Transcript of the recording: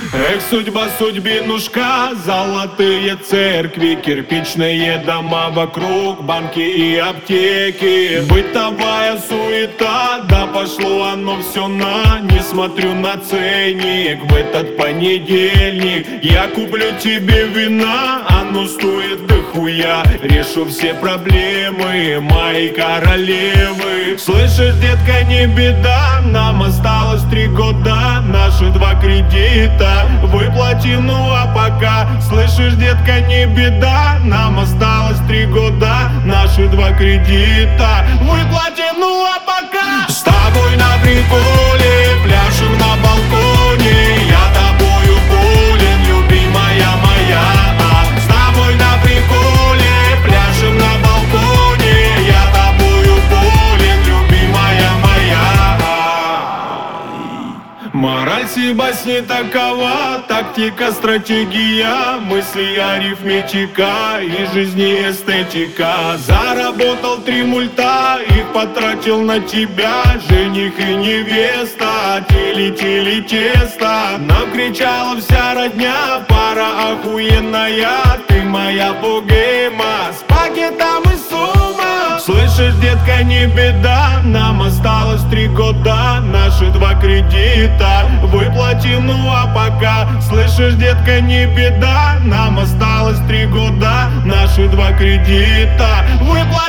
Эх, судьба, судьбинушка, золотые церкви, кирпичные дома вокруг, банки и аптеки. Бытовая суета, да пошло оно все на. Не смотрю на ценник в этот понедельник. Я куплю тебе вина, оно стоит дохуя. Решу все проблемы моей королевы. Слышишь, детка, не беда, нам осталось 3 года. Наши 2 кредита выплатим, ну а пока. Слышишь, детка, не беда, нам осталось 3 года. Наши 2 кредита выплатим, ну а пока. С тобой на приколе, пляшем на балконе. Я тобою болен, любимая моя. С тобой на приколе, пляшем на балконе. Я тобою болен, любимая моя. Мораль сей басни такова, тактика, стратегия, мысли, арифметика и жизни эстетика. Заработал 3 мульта, их потратил на тебя. Жених и невеста, тили-тили тесто. Нам кричала вся родня, пара охуенная. Ты моя богема, с пакетом и сумма. Слышишь, детка, не беда, нам осталось 3 года. Наши 2 кредита выплатим, ну а пока. Слышишь, детка, не беда, нам осталось 3 года. Наши 2 кредита выплатим.